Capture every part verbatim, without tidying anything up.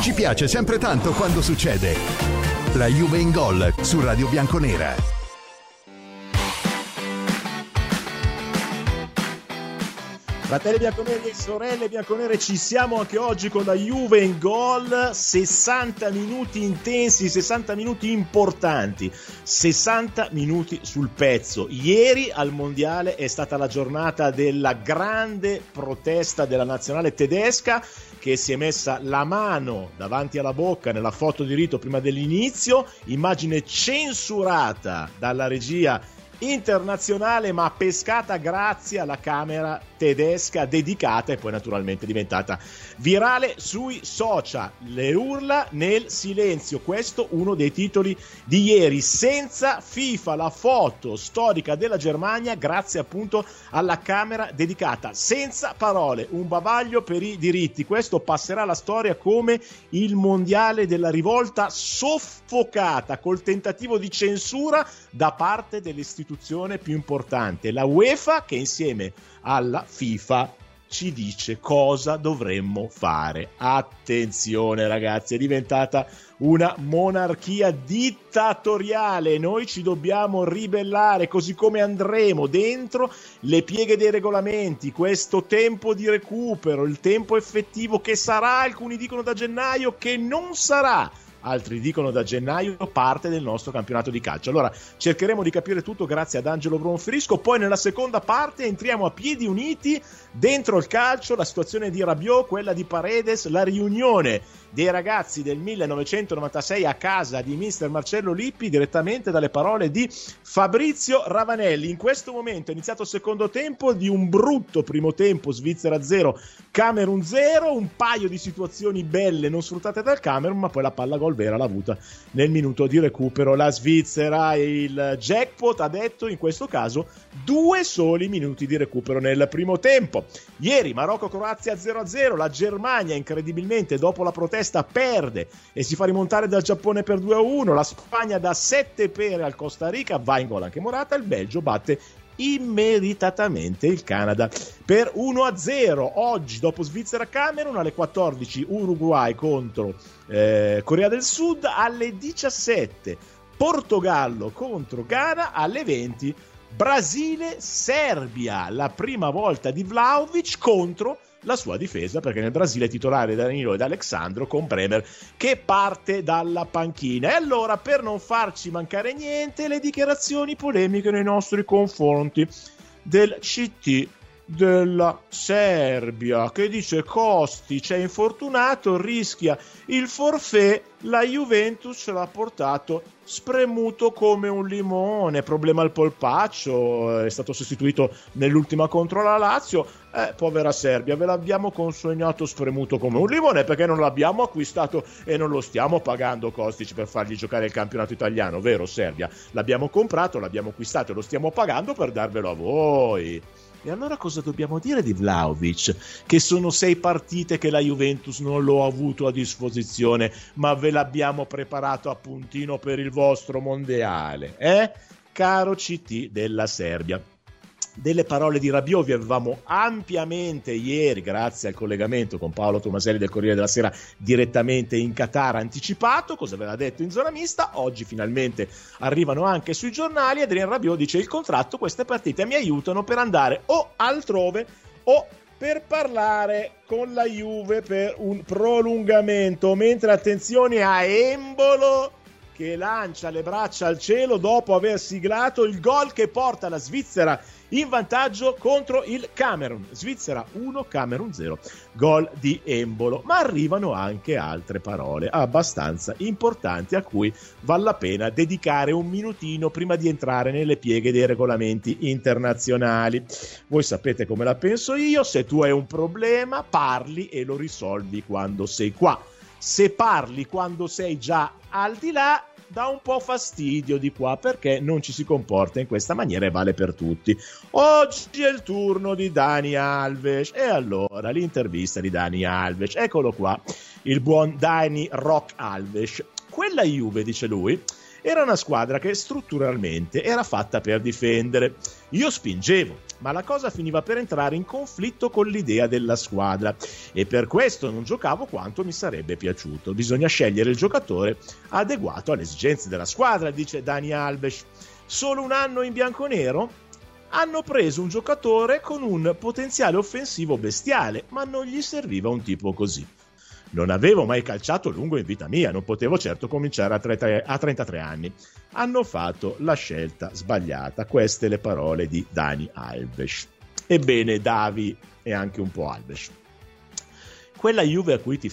Ci piace sempre tanto quando succede. La Juve in gol su Radio Bianconera. Fratelli bianconeri e sorelle bianconere, ci siamo anche oggi con la Juve in gol. Sessanta minuti intensi, sessanta minuti importanti, sessanta minuti sul pezzo. Ieri al mondiale è stata la giornata della grande protesta della nazionale tedesca, che si è messa la mano davanti alla bocca nella foto di rito prima dell'inizio, immagine censurata dalla regia internazionale ma pescata grazie alla camera tedesca dedicata e poi naturalmente diventata virale sui social. Le urla nel silenzio, questo uno dei titoli di ieri. Senza FIFA, la foto storica della Germania grazie appunto alla camera dedicata. Senza parole, un bavaglio per i diritti. Questo passerà alla storia come il mondiale della rivolta soffocata col tentativo di censura da parte dell'istituzione più importante, la UEFA, che insieme alla FIFA ci dice cosa dovremmo fare. Attenzione ragazzi, è diventata una monarchia dittatoriale, noi ci dobbiamo ribellare, così come andremo dentro le pieghe dei regolamenti. Questo tempo di recupero, il tempo effettivo che sarà, alcuni dicono da gennaio, che non sarà, altri dicono da gennaio, parte del nostro campionato di calcio. Allora cercheremo di capire tutto grazie ad Angelo Bronfrisco. Poi nella seconda parte entriamo a piedi uniti dentro il calcio, la situazione di Rabiot, quella di Paredes, la riunione dei ragazzi del millenovecentonovantasei a casa di mister Marcello Lippi, direttamente dalle parole di Fabrizio Ravanelli. In questo momento è iniziato il secondo tempo di un brutto primo tempo, Svizzera zero, Camerun zero, un paio di situazioni belle non sfruttate dal Camerun, ma poi la palla gol vera l'ha avuta nel minuto di recupero la Svizzera. Il jackpot ha detto in questo caso due soli minuti di recupero nel primo tempo. Ieri Marocco-Croazia zero a zero, la Germania incredibilmente dopo la protesta perde e si fa rimontare dal Giappone per due a uno, la Spagna dà sette pere al Costa Rica, va in gol anche Morata, il Belgio batte immeritatamente il Canada per uno a zero. Oggi dopo Svizzera-Camerun alle quattordici Uruguay contro eh, Corea del Sud, alle diciassette Portogallo contro Ghana, alle venti Brasile-Serbia, la prima volta di Vlahovic contro la sua difesa, perché nel Brasile è titolare Danilo ed Alexandro con Bremer che parte dalla panchina. E allora, per non farci mancare niente, le dichiarazioni polemiche nei nostri confronti del C T della Serbia, che dice Kostic è infortunato, rischia il forfait, la Juventus ce l'ha portato spremuto come un limone, problema al polpaccio, è stato sostituito nell'ultima contro la Lazio. Eh, povera Serbia, ve l'abbiamo consegnato spremuto come un limone perché non l'abbiamo acquistato e non lo stiamo pagando Kostic per fargli giocare il campionato italiano, vero Serbia? L'abbiamo comprato, l'abbiamo acquistato e lo stiamo pagando per darvelo a voi. E allora cosa dobbiamo dire di Vlahovic? Che sono sei partite che la Juventus non l'ho avuto a disposizione, ma ve l'abbiamo preparato a puntino per il vostro mondiale, eh? Caro C T della Serbia. Delle parole di Rabiot vi avevamo ampiamente ieri, grazie al collegamento con Paolo Tomaselli del Corriere della Sera direttamente in Qatar, anticipato cosa aveva detto in zona mista. Oggi finalmente arrivano anche sui giornali. Adrien Rabiot dice: il contratto, queste partite mi aiutano per andare o altrove o per parlare con la Juve per un prolungamento, mentre attenzione a Embolo che lancia le braccia al cielo dopo aver siglato il gol che porta la Svizzera in vantaggio contro il Camerun. Svizzera uno, Camerun zero, gol di Embolo. Ma arrivano anche altre parole abbastanza importanti a cui vale la pena dedicare un minutino prima di entrare nelle pieghe dei regolamenti internazionali. Voi sapete come la penso io: se tu hai un problema parli e lo risolvi quando sei qua. Se parli quando sei già al di là, dà un po' fastidio di qua, perché non ci si comporta in questa maniera e vale per tutti. Oggi è il turno di Dani Alves e allora l'intervista di Dani Alves, eccolo qua, il buon Dani Rock Alves. Quella Juve, dice lui, era una squadra che strutturalmente era fatta per difendere. Io spingevo, ma la cosa finiva per entrare in conflitto con l'idea della squadra e per questo non giocavo quanto mi sarebbe piaciuto. Bisogna scegliere il giocatore adeguato alle esigenze della squadra, dice Dani Alves. Solo un anno in bianconero? Hanno preso un giocatore con un potenziale offensivo bestiale, ma non gli serviva un tipo così. Non avevo mai calciato lungo in vita mia, non potevo certo cominciare a trentatré anni. Hanno fatto la scelta sbagliata. Queste le parole di Dani Alves. Ebbene, Davi e anche un po' Alves. Quella Juve a cui ti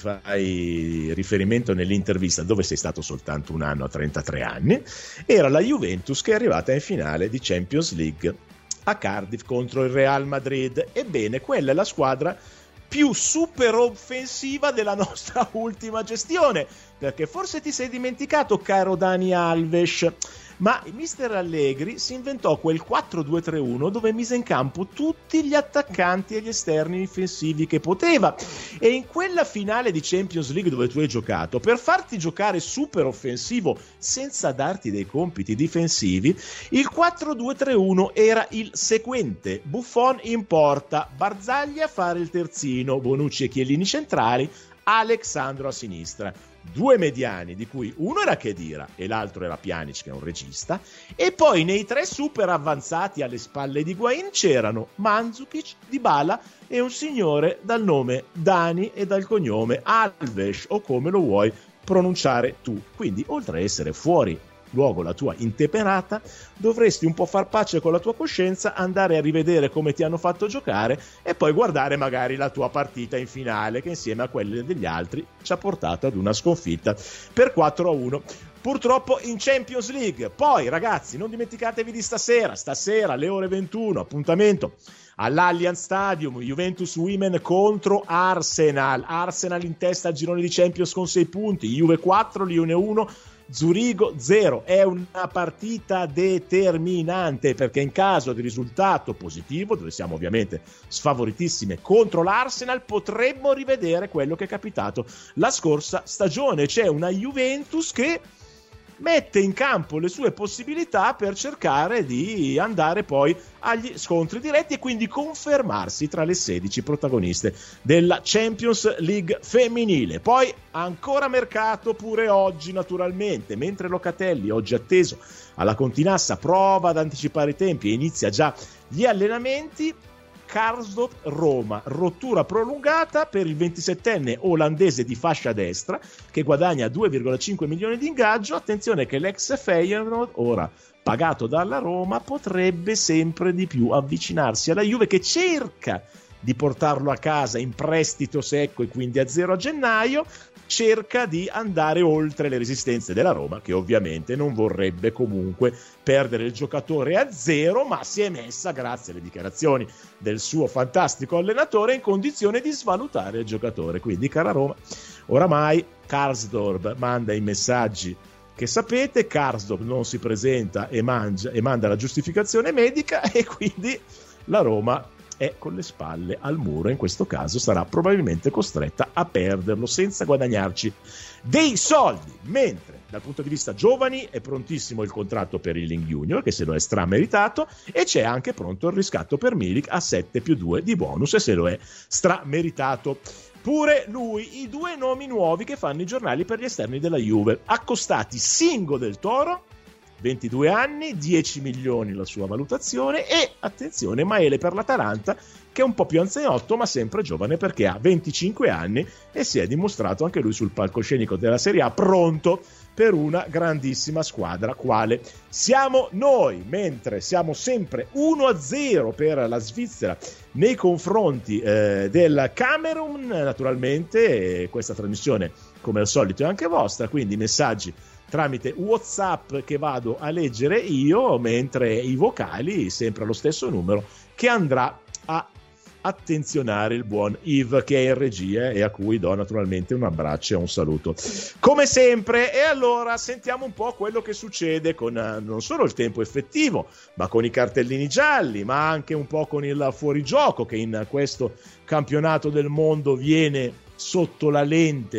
fai riferimento nell'intervista, dove sei stato soltanto un anno a trentatré anni, era la Juventus che è arrivata in finale di Champions League a Cardiff contro il Real Madrid. Ebbene, quella è la squadra più super offensiva della nostra ultima gestione, perché forse ti sei dimenticato, caro Dani Alves, ma il mister Allegri si inventò quel quattro due tre uno dove mise in campo tutti gli attaccanti e gli esterni difensivi che poteva, e in quella finale di Champions League dove tu hai giocato, per farti giocare super offensivo senza darti dei compiti difensivi, il quattro due tre uno era il seguente: Buffon in porta, Barzagli a fare il terzino, Bonucci e Chiellini centrali, Alexandro a sinistra, due mediani di cui uno era Khedira e l'altro era Pjanic, che è un regista, e poi nei tre super avanzati alle spalle di Higuain c'erano Mandzukic, Dybala e un signore dal nome Dani e dal cognome Alves, o come lo vuoi pronunciare tu. Quindi, oltre a essere fuori luogo la tua intemperata, dovresti un po' far pace con la tua coscienza, andare a rivedere come ti hanno fatto giocare e poi guardare magari la tua partita in finale, che insieme a quelle degli altri ci ha portato ad una sconfitta per quattro a uno. Purtroppo in Champions League. Poi, ragazzi, non dimenticatevi di stasera, stasera alle ore ventuno, appuntamento all'Allianz Stadium, Juventus Women contro Arsenal. Arsenal in testa al girone di Champions con sei punti, Juve quattro, Lione uno, Zurigo zero. È una partita determinante, perché in caso di risultato positivo, dove siamo ovviamente sfavoritissime contro l'Arsenal, potremmo rivedere quello che è capitato la scorsa stagione. C'è una Juventus che mette in campo le sue possibilità per cercare di andare poi agli scontri diretti e quindi confermarsi tra le sedici protagoniste della Champions League femminile. Poi ancora mercato pure oggi, naturalmente, mentre Locatelli, oggi atteso alla Continassa, prova ad anticipare i tempi e inizia già gli allenamenti. Karsdorp Roma, rottura prolungata per il ventisettenne olandese di fascia destra che guadagna due virgola cinque milioni di ingaggio. Attenzione che l'ex Feyenoord, ora pagato dalla Roma, potrebbe sempre di più avvicinarsi alla Juve, che cerca di portarlo a casa in prestito secco e quindi a zero a gennaio, cerca di andare oltre le resistenze della Roma, che ovviamente non vorrebbe comunque perdere il giocatore a zero, ma si è messa, grazie alle dichiarazioni del suo fantastico allenatore, in condizione di svalutare il giocatore. Quindi, cara Roma, oramai Karsdorp manda i messaggi che sapete, Karsdorp non si presenta e, mangia, e manda la giustificazione medica, e quindi la Roma è con le spalle al muro. In questo caso sarà probabilmente costretta a perderlo senza guadagnarci dei soldi, mentre dal punto di vista giovani è prontissimo il contratto per il Link Junior, che se lo è strameritato, e c'è anche pronto il riscatto per Milik a sette più due di bonus, e se lo è strameritato pure lui. I due nomi nuovi che fanno i giornali per gli esterni della Juve, accostati Singo del Toro, ventidue anni, dieci milioni la sua valutazione, e attenzione Maele per l'Atalanta, che è un po' più anzianotto ma sempre giovane, perché ha venticinque anni e si è dimostrato anche lui sul palcoscenico della Serie A pronto per una grandissima squadra quale siamo noi. Mentre siamo sempre uno a zero per la Svizzera nei confronti eh, del Camerun, naturalmente questa trasmissione come al solito è anche vostra, quindi messaggi tramite WhatsApp che vado a leggere io, mentre i vocali sempre allo stesso numero che andrà a attenzionare il buon Yves, che è in regia e a cui do naturalmente un abbraccio e un saluto come sempre. E allora sentiamo un po' quello che succede con non solo il tempo effettivo, ma con i cartellini gialli, ma anche un po' con il fuorigioco, che in questo campionato del mondo viene sotto la lente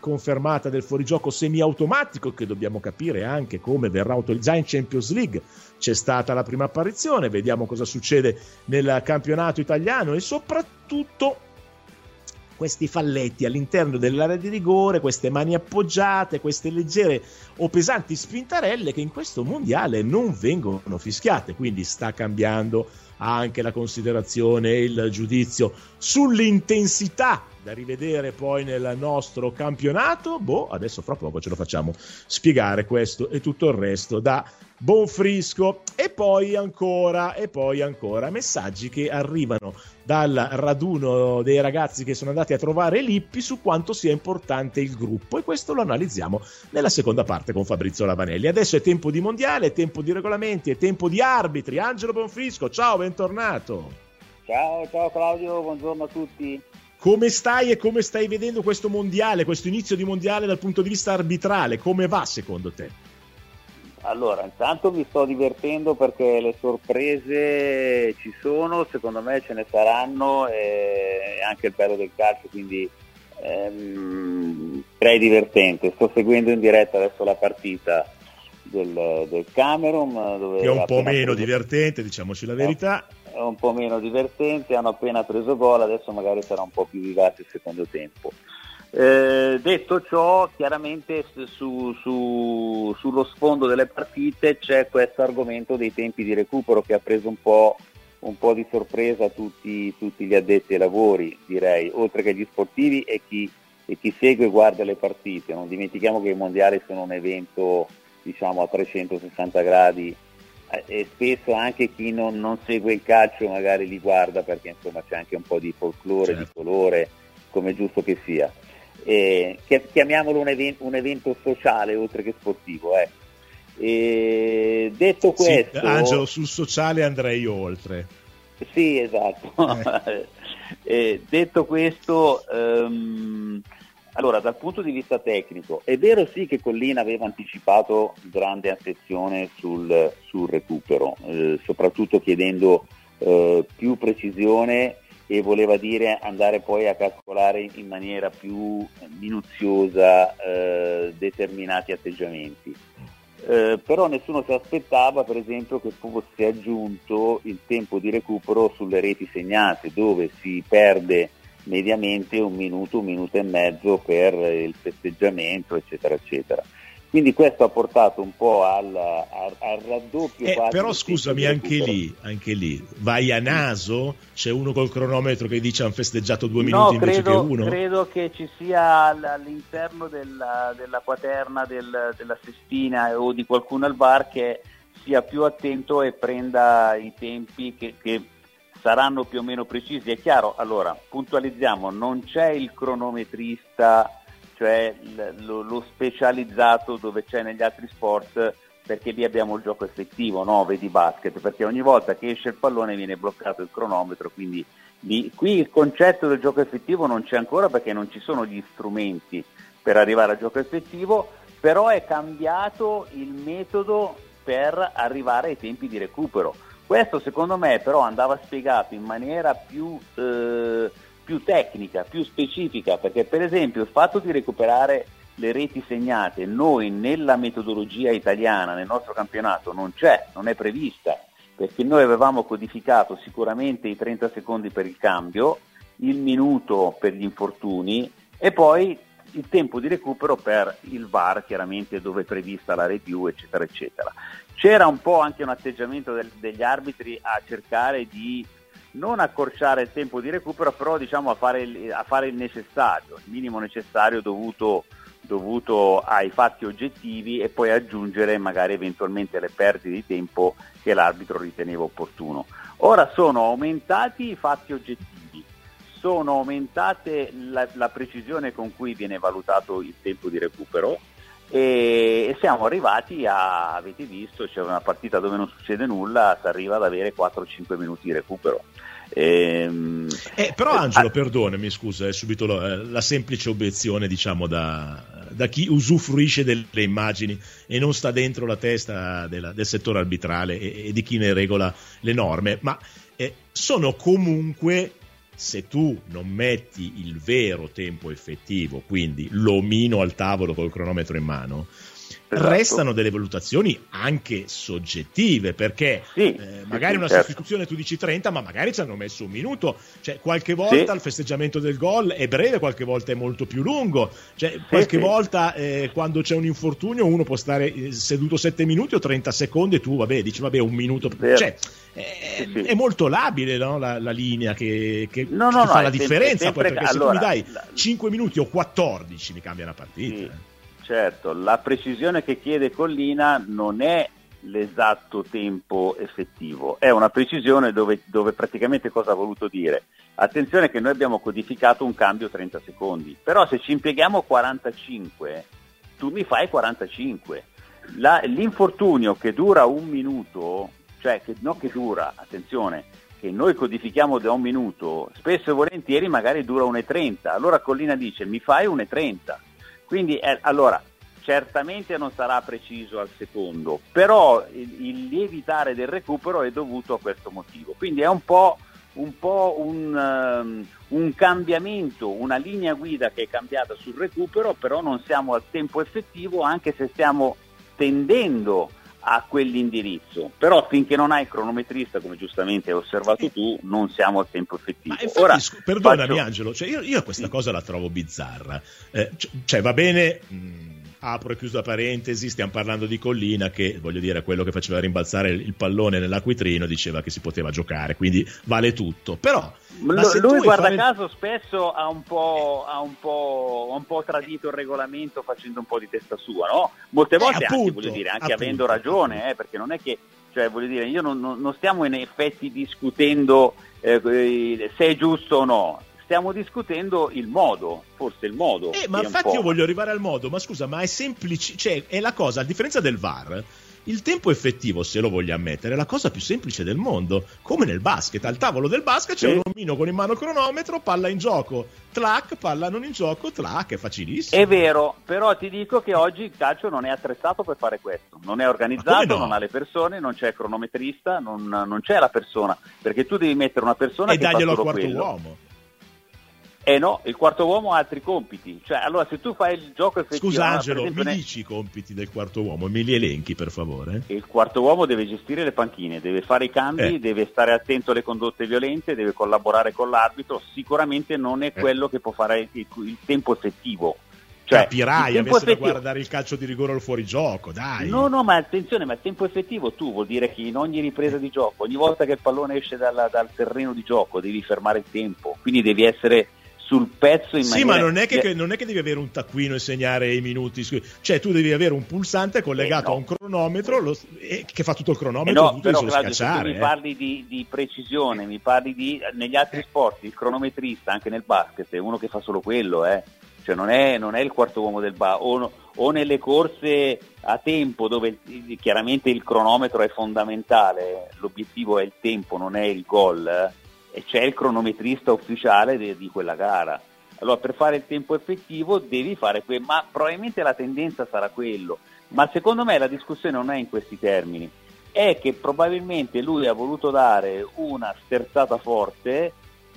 confermata del fuorigioco semiautomatico, che dobbiamo capire anche come verrà utilizzato in Champions League. C'è stata la prima apparizione, vediamo cosa succede nel campionato italiano e soprattutto questi falletti all'interno dell'area di rigore, queste mani appoggiate, queste leggere o pesanti spintarelle che in questo mondiale non vengono fischiate, quindi sta cambiando anche la considerazione e il giudizio sull'intensità da rivedere poi nel nostro campionato. Boh, adesso fra poco ce lo facciamo spiegare questo e tutto il resto da Bonfrisco. E poi ancora, e poi ancora messaggi che arrivano dal raduno dei ragazzi che sono andati a trovare Lippi su quanto sia importante il gruppo, e questo lo analizziamo nella seconda parte con Fabrizio Lavanelli. Adesso è tempo di mondiale, è tempo di regolamenti, è tempo di arbitri. Angelo Bonfrisco, ciao, bentornato. Ciao, ciao Claudio, buongiorno a tutti. Come stai e come stai vedendo questo mondiale, questo inizio di mondiale dal punto di vista arbitrale? Come va secondo te? Allora, intanto mi sto divertendo perché le sorprese ci sono, secondo me ce ne saranno, e anche il bello del calcio, quindi ehm, direi divertente. Sto seguendo in diretta adesso la partita del, del Camerun, dove che è un po' meno preso... divertente, diciamoci la verità. È un po' meno divertente, hanno appena preso gol, adesso magari sarà un po' più vivace il secondo tempo. Eh, detto ciò, chiaramente su, su, sullo sfondo delle partite c'è questo argomento dei tempi di recupero che ha preso un po', un po' di sorpresa tutti, tutti gli addetti ai lavori, direi, oltre che gli sportivi e chi, e chi segue e guarda le partite. Non dimentichiamo che i mondiali sono un evento, diciamo, a trecentosessanta gradi, e spesso anche chi non, non segue il calcio magari li guarda perché insomma c'è anche un po' di folklore, certo, di colore, come è giusto che sia. Eh, chiamiamolo un, event- un evento sociale oltre che sportivo. Eh. E detto questo, sì, Angelo, sul sociale andrei oltre. Sì, esatto. Eh. eh, detto questo, um, allora dal punto di vista tecnico è vero sì che Collina aveva anticipato grande attenzione sul, sul recupero, eh, soprattutto chiedendo eh, più precisione, e voleva dire andare poi a calcolare in maniera più minuziosa eh, determinati atteggiamenti. Eh, però nessuno si aspettava, per esempio, che fosse aggiunto il tempo di recupero sulle reti segnate, dove si perde mediamente un minuto, un minuto e mezzo per il festeggiamento, eccetera, eccetera. Quindi questo ha portato un po' al, al, al raddoppio. Eh, però scusami, anche lì, anche lì, vai a naso? C'è uno col cronometro che dice hanno festeggiato due minuti no, invece credo, che uno? credo che ci sia all'interno della, della quaterna del, della Sestina o di qualcuno al bar che sia più attento e prenda i tempi che, che saranno più o meno precisi. È chiaro, allora, puntualizziamo, non c'è il cronometrista, cioè lo, lo specializzato dove c'è negli altri sport, perché lì abbiamo il gioco effettivo, no? Vedi basket, perché ogni volta che esce il pallone viene bloccato il cronometro, quindi lì, qui il concetto del gioco effettivo non c'è ancora perché non ci sono gli strumenti per arrivare al gioco effettivo, però è cambiato il metodo per arrivare ai tempi di recupero. Questo secondo me però andava spiegato in maniera più eh, più tecnica, più specifica, perché per esempio il fatto di recuperare le reti segnate noi nella metodologia italiana, nel nostro campionato non c'è, non è prevista, perché noi avevamo codificato sicuramente i trenta secondi per il cambio, il minuto per gli infortuni e poi il tempo di recupero per il V A R, chiaramente dove è prevista la review, eccetera, eccetera. C'era un po' anche un atteggiamento del, degli arbitri a cercare di non accorciare il tempo di recupero, però diciamo a fare il, a fare il necessario, il minimo necessario dovuto, dovuto ai fatti oggettivi, e poi aggiungere magari eventualmente le perdite di tempo che l'arbitro riteneva opportuno. Ora sono aumentati i fatti oggettivi, sono aumentate la, la precisione con cui viene valutato il tempo di recupero, e, e siamo arrivati a, avete visto, c'è una partita dove non succede nulla, si arriva ad avere quattro cinque minuti di recupero. Ehm, eh, però Angelo, ah, perdonami, scusa, è subito la, la semplice obiezione, diciamo, da, da chi usufruisce delle immagini e non sta dentro la testa della, del settore arbitrale e, e di chi ne regola le norme, ma eh, sono comunque se tu non metti il vero tempo effettivo, quindi l'omino al tavolo col cronometro in mano, esatto, restano delle valutazioni anche soggettive, perché sì, eh, magari sì, una certo. sostituzione tu dici trenta, ma magari ci hanno messo un minuto, cioè qualche volta sì. il festeggiamento del gol è breve, qualche volta è molto più lungo, cioè sì, qualche sì. volta eh, quando c'è un infortunio uno può stare seduto sette minuti o trenta secondi e tu vabbè dici vabbè un minuto, cioè è, sì, sì. è molto labile, no? la, la linea che, che, no, no, che no, fa la differenza, sempre, poi, perché allora, se tu mi dai la... cinque minuti o quattordici mi cambia la partita. Sì. Certo, la precisione che chiede Collina non è l'esatto tempo effettivo, è una precisione dove, dove praticamente cosa ha voluto dire? Attenzione che noi abbiamo codificato un cambio trenta secondi, però se ci impieghiamo quarantacinque, tu mi fai quarantacinque. La, l'infortunio che dura un minuto, cioè che, non che dura, attenzione, che noi codifichiamo da un minuto, spesso e volentieri magari dura un e trenta, allora Collina dice mi fai un e trenta. Quindi eh, allora certamente non sarà preciso al secondo, però il, il lievitare del recupero è dovuto a questo motivo. Quindi è un po' un, po' un, um, un cambiamento, una linea guida che è cambiata sul recupero, però non siamo al tempo effettivo, anche se stiamo tendendo a quell'indirizzo, però finché non hai il cronometrista, come giustamente hai osservato tu, non siamo al tempo effettivo. Ma infatti, Ora, perdonami faccio... Angelo, cioè io, io questa sì. cosa la trovo bizzarra, eh, cioè va bene, mh, apro e chiuso la parentesi, stiamo parlando di Collina che, voglio dire, quello che faceva rimbalzare il pallone nell'acquitrino diceva che si poteva giocare, quindi vale tutto, però L- lui guarda fare... caso spesso ha un po' ha un po' un po' tradito il regolamento facendo un po' di testa sua, no? Molte volte eh, appunto, anche, voglio dire, anche appunto, avendo ragione, eh, perché non è che, cioè voglio dire, io non, non stiamo in effetti discutendo eh, se è giusto o no, stiamo discutendo il modo, forse il modo. Eh, ma infatti io voglio arrivare al modo, ma scusa, ma è semplice, cioè è la cosa, a differenza del V A R, il tempo effettivo, se lo voglio ammettere, è la cosa più semplice del mondo, come nel basket, al tavolo del basket c'è sì. un omino con in mano il cronometro, palla in gioco, tlac, palla non in gioco, tlac, è facilissimo. È vero, però ti dico che oggi il calcio non è attrezzato per fare questo, non è organizzato, no? Non ha le persone, non c'è il cronometrista, non, non c'è la persona, perché tu devi mettere una persona e che fa solo al quarto quello. uomo. Eh no, il quarto uomo ha altri compiti, cioè allora se tu fai il gioco effettivo... Scusa Angelo, esempio, mi ne... dici i compiti del quarto uomo, me li elenchi per favore? Il quarto uomo deve gestire le panchine, deve fare i cambi, eh. deve stare attento alle condotte violente, deve collaborare con l'arbitro, sicuramente non è eh. quello che può fare il, il tempo effettivo. Cioè, capirai, avesse da guardare il calcio di rigore al fuorigioco, dai. No, no, ma attenzione, ma il tempo effettivo tu vuol dire che in ogni ripresa di gioco, ogni volta che il pallone esce dalla, dal terreno di gioco, devi fermare il tempo, quindi devi essere... sul pezzo in sì, maniera... ma non è che, che non è che devi avere un taccuino e segnare i minuti, cioè tu devi avere un pulsante collegato eh no. a un cronometro lo, eh, che fa tutto il cronometro, eh no, tutto però solo Claudio, scacciare, se tu mi eh. parli di, di precisione, mi parli di negli altri sport, il cronometrista anche nel basket è uno che fa solo quello, eh. Cioè non è, non è il quarto uomo del basket, o, o nelle corse a tempo dove chiaramente il cronometro è fondamentale, l'obiettivo è il tempo, non è il gol, eh. E c'è il cronometrista ufficiale di, di quella gara. Allora per fare il tempo effettivo devi fare quello, ma probabilmente la tendenza sarà quello. Ma secondo me la discussione non è in questi termini, è che probabilmente lui ha voluto dare una sterzata forte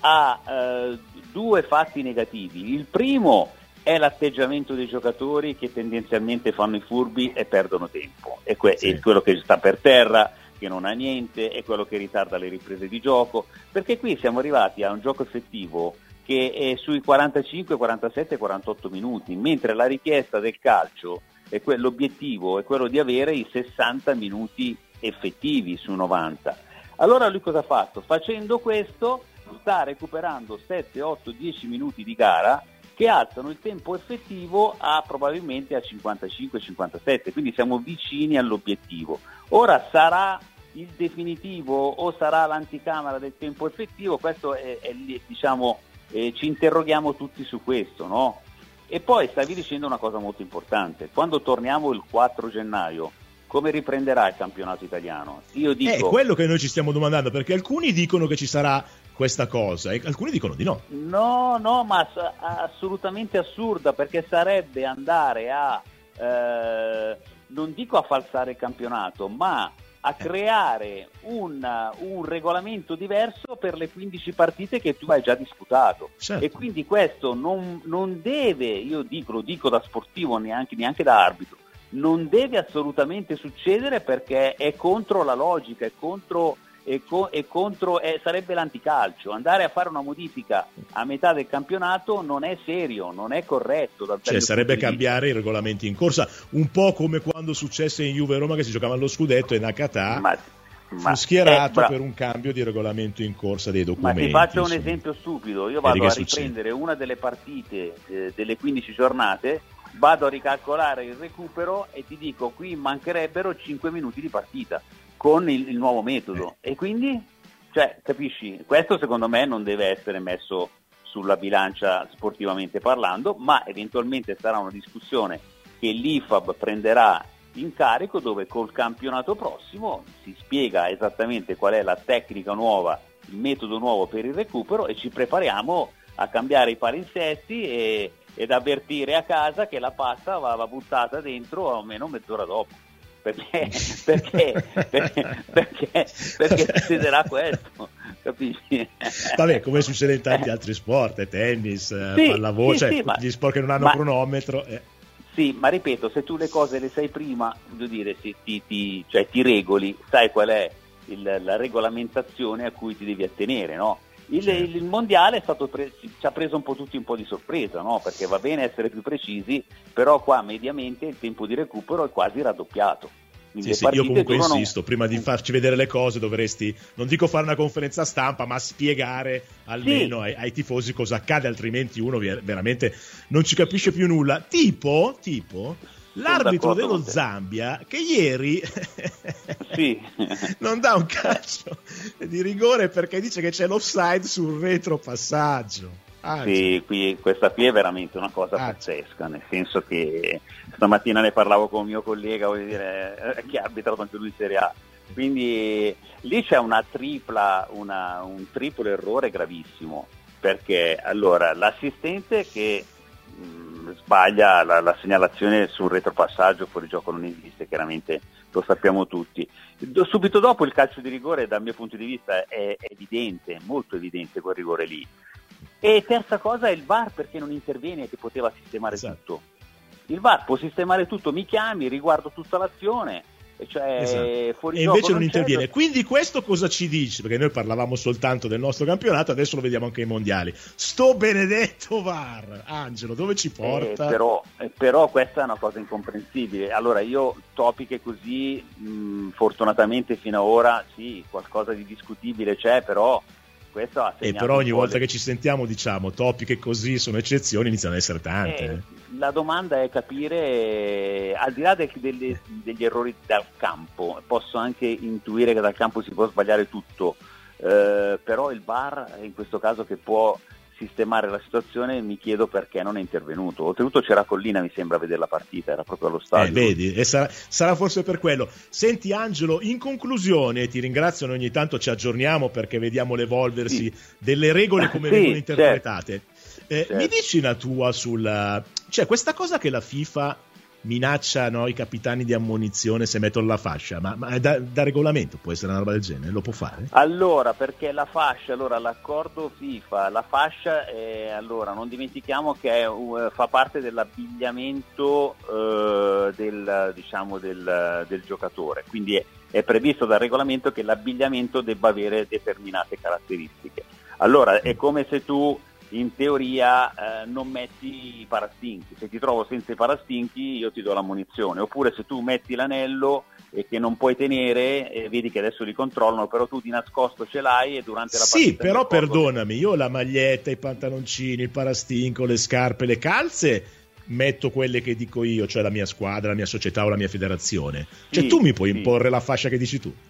a eh, due fatti negativi. Il primo è l'atteggiamento dei giocatori che tendenzialmente fanno i furbi e perdono tempo, è, que- sì. è quello che sta per terra, che non ha niente, è quello che ritarda le riprese di gioco, perché qui siamo arrivati a un gioco effettivo che è sui quarantacinque, quarantasette, quarantotto minuti, mentre la richiesta del calcio, è que- l'obiettivo è quello di avere i sessanta minuti effettivi su novanta. Allora lui cosa ha fatto? Facendo questo sta recuperando sette, otto, dieci minuti di gara che alzano il tempo effettivo a probabilmente a cinquantacinque cinquantasette, quindi siamo vicini all'obiettivo. Ora sarà il definitivo o sarà l'anticamera del tempo effettivo? Questo è, è diciamo, eh, ci interroghiamo tutti su questo, no? E poi stavi dicendo una cosa molto importante, quando torniamo il quattro gennaio, come riprenderà il campionato italiano? Io dico... È quello che noi ci stiamo domandando, perché alcuni dicono che ci sarà questa cosa e alcuni dicono di no. No, no, ma assolutamente assurda, perché sarebbe andare a, eh, non dico a falsare il campionato, ma a creare un, un regolamento diverso per le quindici partite che tu hai già disputato. Certo. E quindi questo non, non deve, io dico, lo dico da sportivo, neanche, neanche da arbitro, non deve assolutamente succedere, perché è contro la logica, è contro, è co- è contro è, sarebbe l'anticalcio. Andare a fare una modifica a metà del campionato non è serio, non è corretto. Dal Cioè sarebbe cambiare i regolamenti in corsa, un po' come quando successe in Juve Roma che si giocava allo scudetto e Nakata ma, ma, fu schierato eh, per un cambio di regolamento in corsa dei documenti. Ma ti faccio un insomma. esempio stupido, io vado a riprendere una delle partite eh, delle quindici giornate, vado a ricalcolare il recupero e ti dico qui mancherebbero cinque minuti di partita con il, il nuovo metodo, eh. E quindi, cioè, capisci, questo secondo me non deve essere messo sulla bilancia sportivamente parlando, ma eventualmente sarà una discussione che l'I F A B prenderà in carico, dove col campionato prossimo si spiega esattamente qual è la tecnica nuova, il metodo nuovo per il recupero, e ci prepariamo a cambiare i palinsesti e, ed avvertire a casa che la pasta va, va buttata dentro almeno mezz'ora dopo. Perché, perché, perché, perché, perché succederà questo, capisci? Vabbè, come succede in tanti altri sport, tennis, sì, pallavolo, sì, cioè sì, ma, gli sport che non hanno ma, cronometro. Eh. Sì, ma ripeto, se tu le cose le sai prima, voglio dire, se ti, ti, cioè, ti regoli, sai qual è il, la regolamentazione a cui ti devi attenere, no? Il, certo. il, il mondiale è stato pre- ci ha preso un po' tutti un po' di sorpresa, no? Perché va bene essere più precisi, però qua mediamente il tempo di recupero è quasi raddoppiato. Sì, sì, io comunque durano... insisto, prima di farci vedere le cose dovresti, non dico fare una conferenza stampa, ma spiegare almeno sì. ai, ai tifosi cosa accade, altrimenti uno veramente non ci capisce più nulla. Tipo, tipo l'arbitro dello Zambia che ieri sì. non dà un calcio di rigore perché dice che c'è l'offside sul retropassaggio. Ah, sì, qui, questa qui è veramente una cosa ah, pazzesca, nel senso che stamattina ne parlavo con un mio collega, voglio dire, che ha arbitrato anche lui in Serie A, quindi lì c'è una tripla, una, un triplo errore gravissimo, perché allora l'assistente che mh, sbaglia la, la segnalazione sul retropassaggio, fuori gioco non esiste, chiaramente lo sappiamo tutti. Subito dopo il calcio di rigore dal mio punto di vista è evidente, molto evidente quel rigore lì. E terza cosa è il V A R, perché non interviene, che poteva sistemare esatto. tutto. Il V A R può sistemare tutto, mi chiami, riguardo tutta l'azione, cioè esatto. fuori e gioco invece non, non interviene. C'è. Quindi questo cosa ci dice? Perché noi parlavamo soltanto del nostro campionato, adesso lo vediamo anche ai mondiali. Sto benedetto V A R, Angelo, dove ci porta? Eh, però, eh, però questa è una cosa incomprensibile. Allora io topiche così, mh, fortunatamente fino ad ora sì, qualcosa di discutibile c'è, però questo ha e però ogni volta che ci sentiamo diciamo topiche così sono eccezioni, iniziano ad essere tante. Eh, la domanda è capire, al di là del, delle, degli errori dal campo, posso anche intuire che dal campo si può sbagliare tutto, eh, però il V A R in questo caso che può sistemare la situazione, mi chiedo perché non è intervenuto. Oltretutto c'era Collina, mi sembra, a vedere la partita, era proprio allo stadio. Eh, vedi, e sarà, sarà forse per quello. Senti Angelo, in conclusione, ti ringrazio, noi ogni tanto ci aggiorniamo perché vediamo l'evolversi sì. delle regole come sì, vengono interpretate. Certo. Eh, certo. Mi dici una tua sulla... cioè questa cosa che la FIFA minaccia, no, i capitani di ammonizione se mettono la fascia, ma, ma da, da regolamento può essere una roba del genere? Lo può fare? Allora, perché la fascia, allora l'accordo FIFA, la fascia è, allora non dimentichiamo che è, uh, fa parte dell'abbigliamento uh, del, diciamo del, del giocatore, quindi è, è previsto dal regolamento che l'abbigliamento debba avere determinate caratteristiche. Allora è come se tu in teoria eh, non metti i parastinchi, se ti trovo senza i parastinchi io ti do la munizione, oppure se tu metti l'anello e che non puoi tenere e vedi che adesso li controllano, però tu di nascosto ce l'hai e durante la partita... Sì, però perdonami, io la maglietta, i pantaloncini, il parastinco, le scarpe, le calze metto quelle che dico io, cioè la mia squadra, la mia società o la mia federazione, cioè sì, tu mi puoi sì. imporre la fascia che dici tu?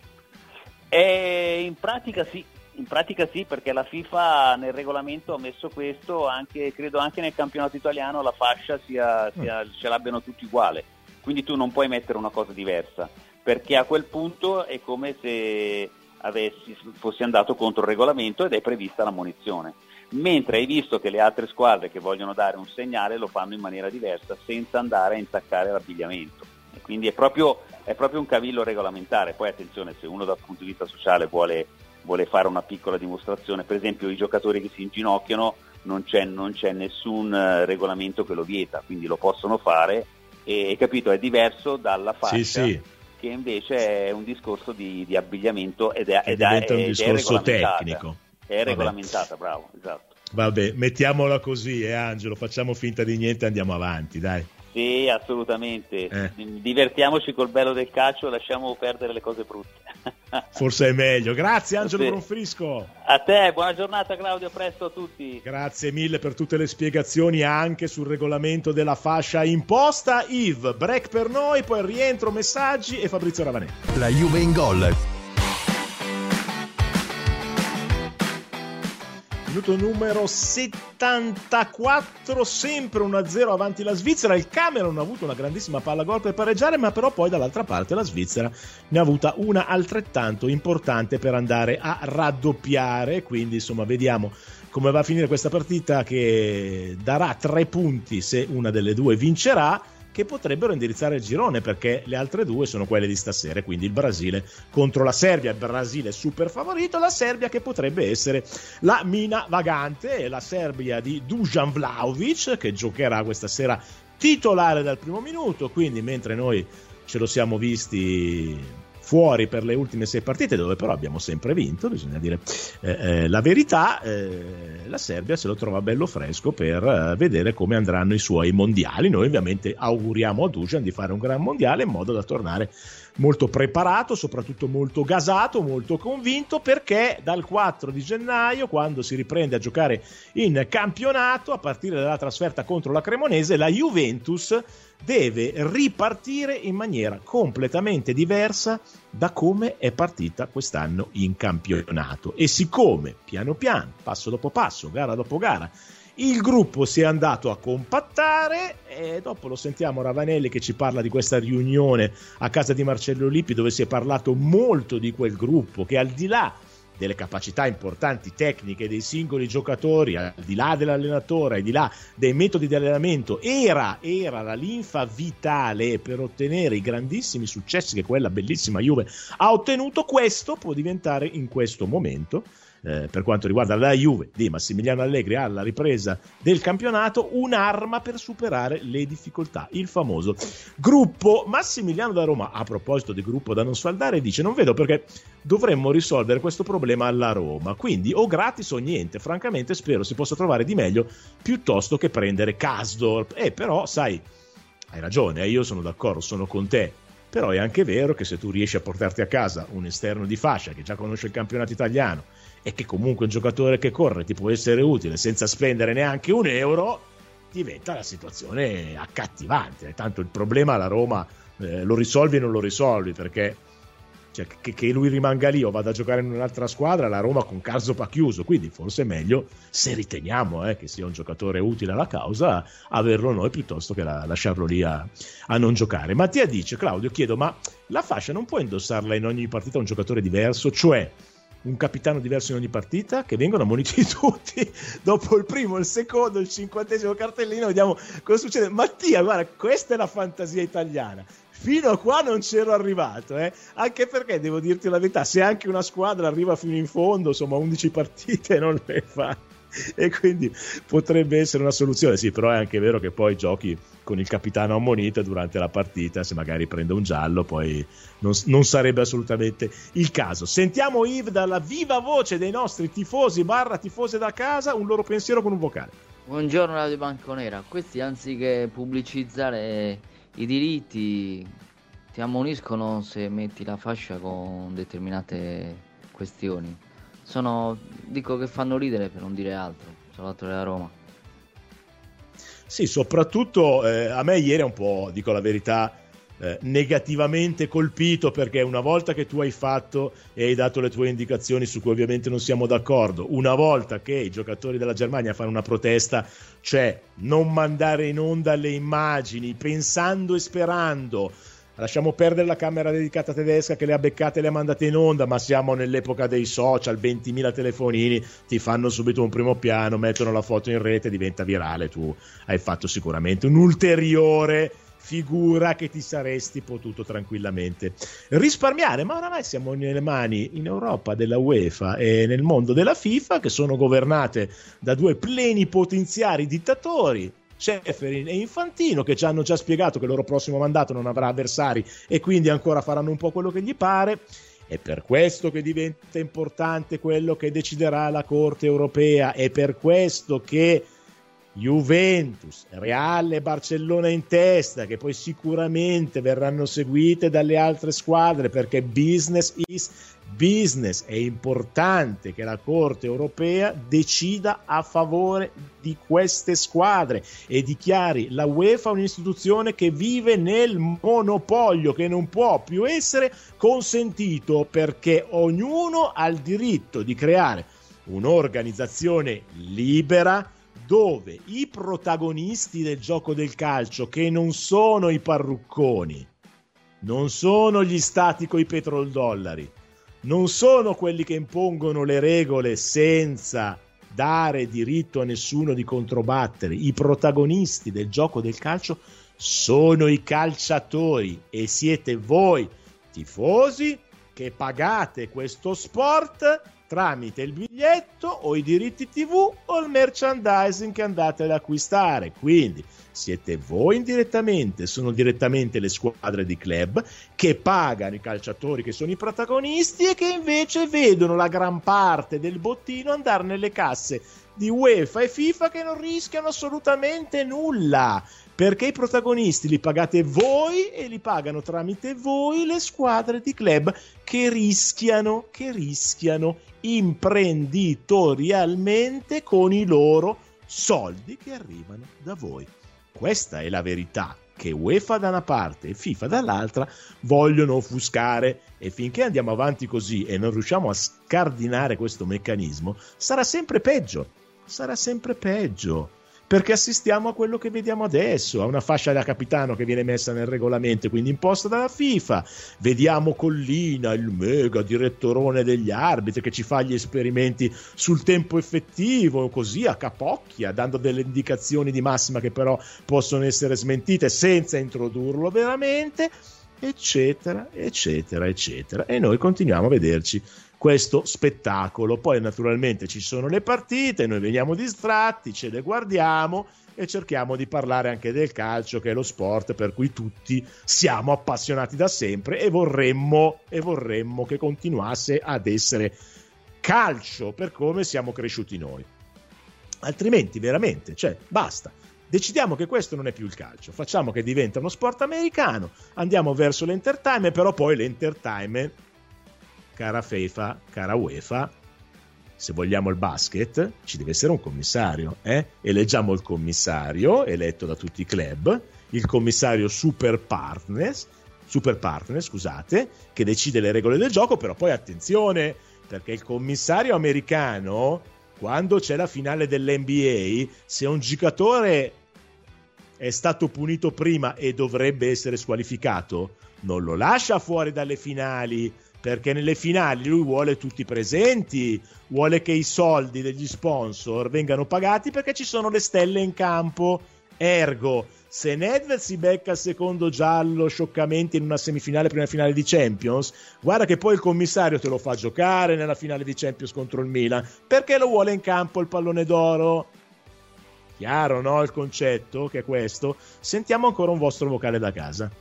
Eh, in pratica sì. In pratica sì, perché la FIFA nel regolamento ha messo questo, anche credo anche nel campionato italiano la fascia sia, sia, ce l'abbiano tutti uguale, quindi tu non puoi mettere una cosa diversa, perché a quel punto è come se avessi, fossi andato contro il regolamento ed è prevista la munizione, mentre hai visto che le altre squadre che vogliono dare un segnale lo fanno in maniera diversa senza andare a intaccare l'abbigliamento, e quindi è proprio è proprio un cavillo regolamentare. Poi attenzione, se uno dal punto di vista sociale vuole, vuole fare una piccola dimostrazione, per esempio i giocatori che si inginocchiano, non c'è, non c'è nessun uh, regolamento che lo vieta, quindi lo possono fare, e capito, è diverso dalla fascia, sì, sì. che invece è un discorso di, di abbigliamento ed è, ed diventa è, un ed discorso è tecnico. È regolamentata, bravo, esatto. Vabbè, mettiamola così, eh Angelo, facciamo finta di niente e andiamo avanti, dai. Sì, assolutamente. Eh. Divertiamoci col bello del calcio, lasciamo perdere le cose brutte. Forse è meglio. Grazie Angelo sì. Bronfrisco. A te, buona giornata Claudio, presto a tutti. Grazie mille per tutte le spiegazioni anche sul regolamento della fascia imposta. Yves, break per noi, poi rientro, messaggi e Fabrizio Ravanelli. La Juve in gol. Minuto numero settantaquattro, sempre uno a zero avanti la Svizzera. Il Camerun ha avuto una grandissima palla gol per pareggiare, ma però poi dall'altra parte la Svizzera ne ha avuta una altrettanto importante per andare a raddoppiare. Quindi insomma vediamo come va a finire questa partita, che darà tre punti se una delle due vincerà, che potrebbero indirizzare il girone, perché le altre due sono quelle di stasera, quindi il Brasile contro la Serbia. Il Brasile super favorito, la Serbia che potrebbe essere la mina vagante, la Serbia di Dusan Vlahovic, che giocherà questa sera titolare dal primo minuto. Quindi mentre noi ce lo siamo visti fuori per le ultime sei partite, dove però abbiamo sempre vinto, bisogna dire eh, eh, la verità, eh, la Serbia se lo trova bello fresco per eh, vedere come andranno i suoi mondiali. Noi ovviamente auguriamo a Dusan di fare un gran mondiale in modo da tornare molto preparato, soprattutto molto gasato, molto convinto, perché dal quattro di gennaio, quando si riprende a giocare in campionato, a partire dalla trasferta contro la Cremonese, la Juventus deve ripartire in maniera completamente diversa da come è partita quest'anno in campionato. E siccome piano piano, passo dopo passo, gara dopo gara, il gruppo si è andato a compattare, e dopo lo sentiamo Ravanelli che ci parla di questa riunione a casa di Marcello Lippi, dove si è parlato molto di quel gruppo che, al di là delle capacità importanti tecniche dei singoli giocatori, al di là dell'allenatore, al di là dei metodi di allenamento, era, era la linfa vitale per ottenere i grandissimi successi che quella bellissima Juve ha ottenuto. Questo può diventare in questo momento, Eh, per quanto riguarda la Juve di Massimiliano Allegri alla ripresa del campionato, un'arma per superare le difficoltà, il famoso gruppo. Massimiliano da Roma, a proposito di gruppo da non sfaldare, dice: non vedo perché dovremmo risolvere questo problema alla Roma, quindi o gratis o niente. Francamente spero si possa trovare di meglio piuttosto che prendere Kasdorp. E eh, però sai, hai ragione, eh, io sono d'accordo, sono con te. Però è anche vero che se tu riesci a portarti a casa un esterno di fascia che già conosce il campionato italiano e che comunque è un giocatore che corre, ti può essere utile senza spendere neanche un euro, diventa la situazione accattivante. Tanto il problema alla Roma eh, lo risolvi o non lo risolvi, perché cioè, che, che lui rimanga lì o vada a giocare in un'altra squadra, la Roma con Kasdorp ha chiuso, quindi forse è meglio, se riteniamo eh, che sia un giocatore utile alla causa, averlo noi piuttosto che la, lasciarlo lì a, a non giocare. Mattia dice: Claudio, chiedo, ma la fascia non può indossarla in ogni partita un giocatore diverso, cioè un capitano diverso in ogni partita, che vengono ammoniti tutti dopo il primo, il secondo, il cinquantesimo cartellino, vediamo cosa succede. Mattia, guarda, questa è la fantasia italiana. Fino a qua non c'ero arrivato, eh? Anche perché, devo dirti la verità, se anche una squadra arriva fino in fondo, insomma undici partite non le fa, e quindi potrebbe essere una soluzione. Sì, però è anche vero che poi giochi con il capitano ammonito durante la partita, se magari prende un giallo poi non, non sarebbe assolutamente il caso. Sentiamo Yves dalla viva voce dei nostri tifosi barra tifose da casa, un loro pensiero con un vocale. Buongiorno Radio Bianconera, questi anziché pubblicizzare i diritti ti ammoniscono se metti la fascia con determinate questioni. Sono, dico che fanno ridere per non dire altro, salvatore della Roma. Sì, soprattutto eh, a me ieri è un po', dico la verità, eh, negativamente colpito, perché una volta che tu hai fatto e hai dato le tue indicazioni, su cui ovviamente non siamo d'accordo, una volta che i giocatori della Germania fanno una protesta, cioè non mandare in onda le immagini pensando e sperando, lasciamo perdere la camera dedicata tedesca che le ha beccate e le ha mandate in onda, ma siamo nell'epoca dei social, ventimila telefonini, ti fanno subito un primo piano, mettono la foto in rete, diventa virale, tu hai fatto sicuramente un ulteriore figura che ti saresti potuto tranquillamente risparmiare. Ma oramai siamo nelle mani in Europa della UEFA e nel mondo della FIFA, che sono governate da due plenipotenziari dittatori, Ceferin e Infantino, che ci hanno già spiegato che il loro prossimo mandato non avrà avversari e quindi ancora faranno un po' quello che gli pare. È per questo che diventa importante quello che deciderà la Corte europea, è per questo che Juventus, Real e Barcellona in testa, che poi sicuramente verranno seguite dalle altre squadre, perché business is business. È importante che la Corte europea decida a favore di queste squadre e dichiari la UEFA un'istituzione che vive nel monopolio, che non può più essere consentito, perché ognuno ha il diritto di creare un'organizzazione libera dove i protagonisti del gioco del calcio, che non sono i parrucconi, non sono gli stati coi petrodollari, non sono quelli che impongono le regole senza dare diritto a nessuno di controbattere. I protagonisti del gioco del calcio sono i calciatori, e siete voi tifosi che pagate questo sport tramite il biglietto o i diritti tivù o il merchandising che andate ad acquistare. Quindi siete voi indirettamente, sono direttamente le squadre di club che pagano i calciatori che sono i protagonisti e che invece vedono la gran parte del bottino andare nelle casse di UEFA e FIFA, che non rischiano assolutamente nulla, perché i protagonisti li pagate voi e li pagano tramite voi le squadre di club che rischiano, che rischiano imprenditorialmente con i loro soldi che arrivano da voi. Questa è la verità che UEFA da una parte e FIFA dall'altra vogliono offuscare, e finché andiamo avanti così e non riusciamo a scardinare questo meccanismo, sarà sempre peggio, sarà sempre peggio. Perché assistiamo a quello che vediamo adesso, a una fascia da capitano che viene messa nel regolamento, quindi imposta dalla FIFA. Vediamo Collina, il mega direttorone degli arbitri, che ci fa gli esperimenti sul tempo effettivo, così a capocchia, dando delle indicazioni di massima che però possono essere smentite senza introdurlo veramente, eccetera, eccetera, eccetera. E noi continuiamo a vederci questo spettacolo. Poi naturalmente ci sono le partite, noi veniamo distratti, ce le guardiamo e cerchiamo di parlare anche del calcio, che è lo sport per cui tutti siamo appassionati da sempre e vorremmo, e vorremmo che continuasse ad essere calcio per come siamo cresciuti noi. Altrimenti veramente, cioè, basta. Decidiamo che questo non è più il calcio, facciamo che diventa uno sport americano, andiamo verso l'entertainment, però poi l'entertainment, cara FIFA, cara UEFA, se vogliamo il basket, ci deve essere un commissario, eh? Eleggiamo il commissario, eletto da tutti i club, il commissario super partners, super partner, scusate, che decide le regole del gioco, però poi attenzione, perché il commissario americano, quando c'è la finale dell'N B A, se un giocatore è stato punito prima e dovrebbe essere squalificato, non lo lascia fuori dalle finali, perché nelle finali lui vuole tutti presenti, vuole che i soldi degli sponsor vengano pagati perché ci sono le stelle in campo. Ergo, se Nedved si becca il secondo giallo scioccamente in una semifinale prima finale di Champions, guarda che poi il commissario te lo fa giocare nella finale di Champions contro il Milan, perché lo vuole in campo il pallone d'oro. Chiaro, no? Il concetto che è questo. Sentiamo ancora un vostro vocale da casa.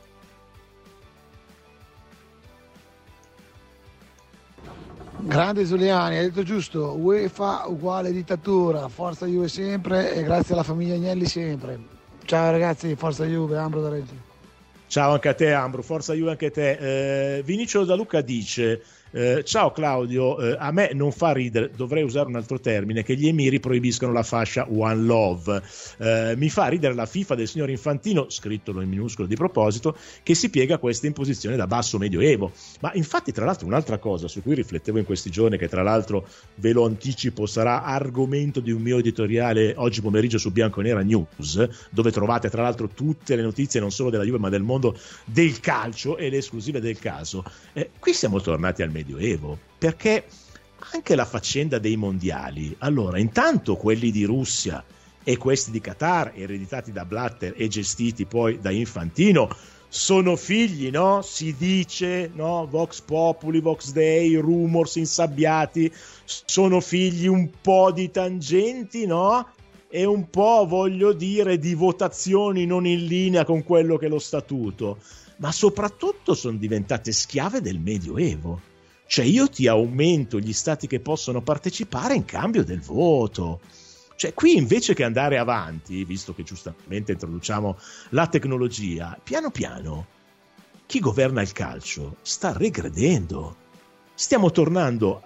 Grande Zuliani, hai detto giusto, UEFA uguale dittatura, forza Juve sempre e grazie alla famiglia Agnelli sempre. Ciao ragazzi, forza Juve, Ambro da Reggio. Ciao anche a te Ambro, forza Juve anche a te. Eh, Vinicio da Luca dice: eh, ciao Claudio, eh, a me non fa ridere, dovrei usare un altro termine, che gli emiri proibiscono la fascia One Love. Eh, mi fa ridere la FIFA del signor Infantino, scrittolo in minuscolo di proposito, che si piega a questa imposizione da basso medioevo. Ma infatti, tra l'altro, un'altra cosa su cui riflettevo in questi giorni, che tra l'altro ve lo anticipo sarà argomento di un mio editoriale oggi pomeriggio su Bianconera News, dove trovate tra l'altro tutte le notizie non solo della Juve ma del mondo del calcio e le esclusive del caso. Eh, qui siamo tornati al Medioevo, perché anche la faccenda dei mondiali, allora intanto quelli di Russia e questi di Qatar, ereditati da Blatter e gestiti poi da Infantino, sono figli, no? Si dice, no? Vox Populi, Vox Dei, rumors insabbiati, sono figli un po' di tangenti, no? E un po', voglio dire, di votazioni non in linea con quello che è lo statuto, ma soprattutto sono diventate schiave del Medioevo. Cioè io ti aumento gli stati che possono partecipare in cambio del voto. Cioè qui invece che andare avanti, visto che giustamente introduciamo la tecnologia, piano piano chi governa il calcio sta regredendo. Stiamo tornando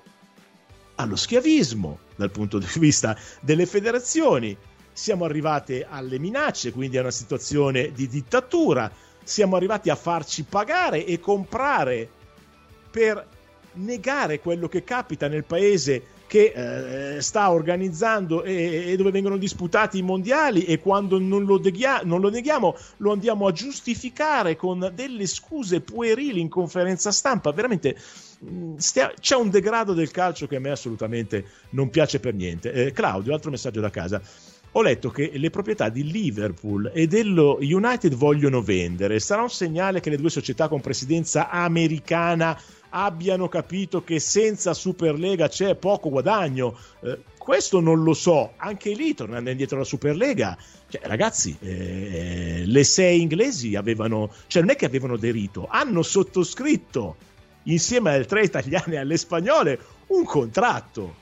allo schiavismo dal punto di vista delle federazioni, siamo arrivati alle minacce, quindi a una situazione di dittatura, siamo arrivati a farci pagare e comprare per negare quello che capita nel paese che eh, sta organizzando e, e dove vengono disputati i mondiali, e quando non lo, deghia- non lo neghiamo lo andiamo a giustificare con delle scuse puerili in conferenza stampa. Veramente mh, stia- c'è un degrado del calcio che a me assolutamente non piace per niente. eh, Claudio, altro messaggio da casa: ho letto che le proprietà di Liverpool e dello United vogliono vendere. Sarà un segnale che le due società con presidenza americana abbiano capito che senza Superlega c'è poco guadagno? Eh, questo non lo so. Anche lì, tornando indietro alla Superlega, cioè, ragazzi, eh, le sei inglesi avevano, cioè non è che avevano aderito, hanno sottoscritto insieme alle tre italiane e alle spagnole un contratto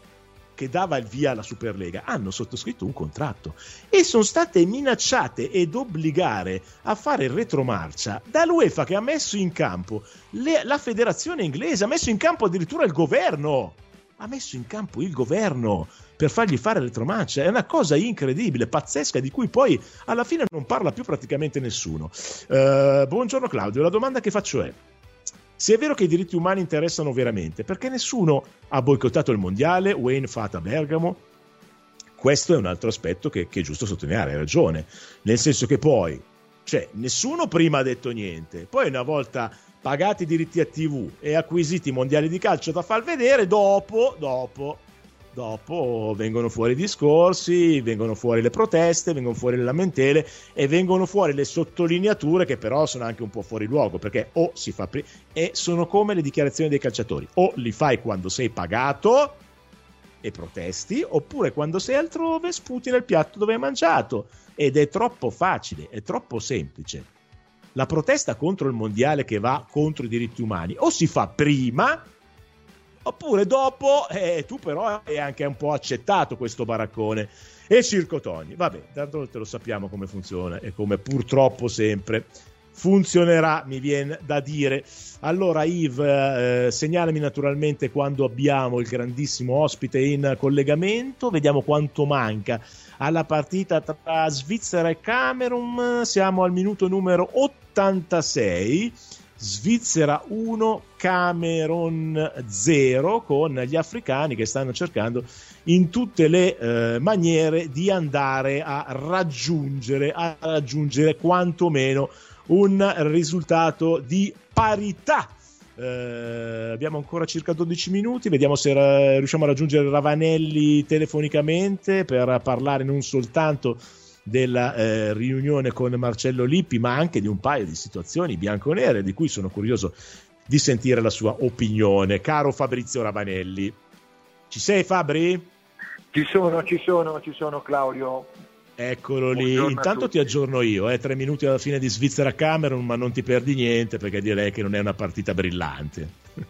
che dava il via alla Superlega. Hanno sottoscritto un contratto e sono state minacciate ed obbligare a fare retromarcia dall'UEFA, che ha messo in campo le, la federazione inglese, ha messo in campo addirittura il governo ha messo in campo il governo per fargli fare retromarcia. È una cosa incredibile, pazzesca, di cui poi alla fine non parla più praticamente nessuno. Uh, buongiorno Claudio, la domanda che faccio è: se è vero che i diritti umani interessano veramente, perché nessuno ha boicottato il mondiale? Wayne Fata Bergamo. Questo è un altro aspetto che, che è giusto sottolineare, hai ragione, nel senso che poi, cioè, nessuno prima ha detto niente, poi una volta pagati i diritti a tivù e acquisiti i mondiali di calcio da far vedere, dopo, dopo, dopo vengono fuori i discorsi, vengono fuori le proteste, vengono fuori le lamentele e vengono fuori le sottolineature che però sono anche un po' fuori luogo, perché o si fa pri- e sono come le dichiarazioni dei calciatori: o li fai quando sei pagato e protesti, oppure quando sei altrove sputi nel piatto dove hai mangiato. Ed è troppo facile, è troppo semplice. La protesta contro il mondiale che va contro i diritti umani o si fa prima oppure dopo. Eh, tu però hai anche un po' accettato questo baraccone e Circo Tony, vabbè, tanto te lo sappiamo come funziona e come purtroppo sempre funzionerà, mi viene da dire. Allora Yves, eh, segnalami naturalmente quando abbiamo il grandissimo ospite in collegamento, vediamo quanto manca alla partita tra Svizzera e Camerun. Siamo al minuto numero ottantasei, Svizzera uno, Camerun zero, con gli africani che stanno cercando in tutte le eh, maniere di andare a raggiungere, a raggiungere quantomeno un risultato di parità. Eh, abbiamo ancora circa dodici minuti, vediamo se ra- riusciamo a raggiungere Ravanelli telefonicamente per parlare non soltanto della eh, riunione con Marcello Lippi, ma anche di un paio di situazioni bianconere di cui sono curioso di sentire la sua opinione. Caro Fabrizio Ravanelli, ci sei, Fabri? Ci sono, ci sono, ci sono Claudio. Eccolo lì. Intanto ti aggiorno io, eh, tre minuti alla fine di Svizzera-Camerun, ma non ti perdi niente, perché direi che non è una partita brillante.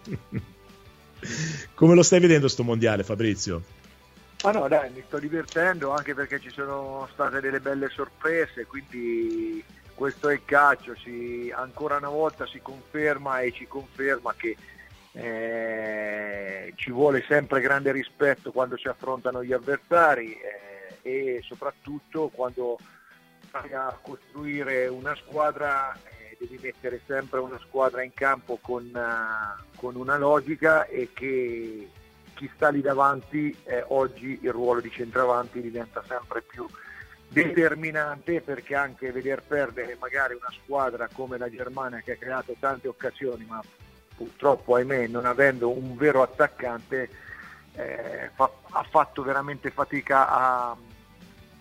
Come lo stai vedendo sto mondiale, Fabrizio? Ma no, dai, mi sto divertendo, anche perché ci sono state delle belle sorprese, quindi questo è il calcio, si, ancora una volta si conferma e ci conferma che eh, ci vuole sempre grande rispetto quando si affrontano gli avversari, eh, e soprattutto quando vai a costruire una squadra eh, devi mettere sempre una squadra in campo con, uh, con una logica, e che chi sta lì davanti eh, oggi il ruolo di centravanti diventa sempre più determinante, perché anche veder perdere magari una squadra come la Germania, che ha creato tante occasioni ma purtroppo ahimè non avendo un vero attaccante, eh, fa, ha fatto veramente fatica a